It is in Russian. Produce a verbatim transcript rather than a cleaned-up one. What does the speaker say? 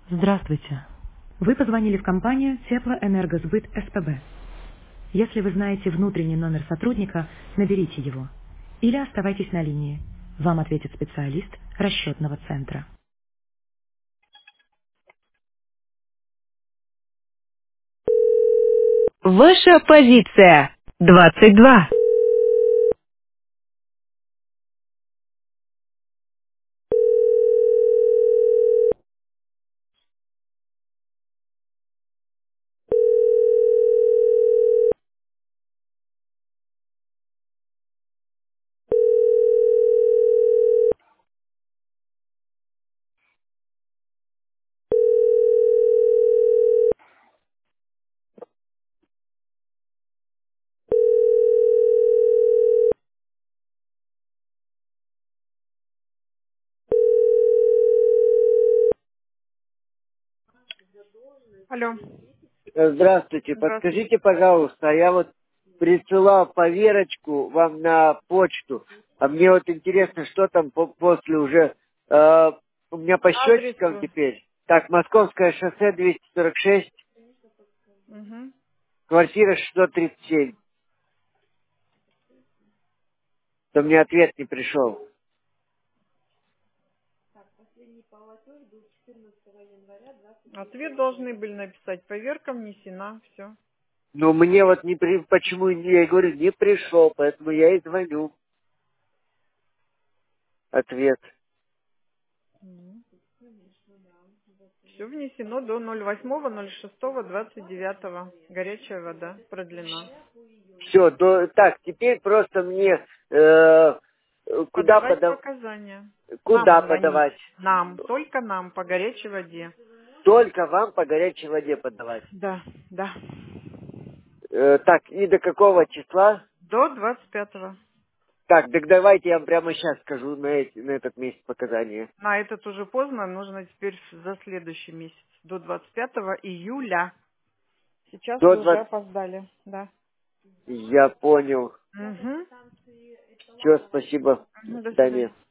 Здравствуйте. Вы позвонили в компанию Теплоэнергосбыт СПБ. Если вы знаете внутренний номер сотрудника, наберите его. Или оставайтесь на линии. Вам ответит специалист расчетного центра. Ваша позиция. двадцать два. Алло, Э, Здравствуйте, здравствуйте. подскажите, пожалуйста, я вот присылал поверочку вам на почту, а мне вот интересно, что там по- после уже, э, у меня по Адрес счетчикам свой. теперь, так, Московское шоссе двести сорок шесть, Мгм. квартира шестьсот тридцать семь, то мне ответ не пришел. Ответ должны были написать. Поверка внесена. Все. Но мне вот не при... почему, я и говорю, не пришел, поэтому я и звоню. Ответ. Все внесено до ноль восьмого ноль шестого двадцать девятого. Горячая вода продлена. Все, так, теперь просто мне э, куда Подавать подав... показания. Нам куда звонить. подавать? Нам. Только нам по горячей воде. Только вам по горячей воде подавать. Да, да. Э, так, и до какого числа? До двадцать пятого. Так, так давайте я вам прямо сейчас скажу на, эти, на этот месяц показания. На этот уже поздно. Нужно теперь за следующий месяц. До двадцать пятого июля. Сейчас До вы уже двадцатого. опоздали. Да. Я понял. Угу. Все, спасибо. До До свидания. свидания.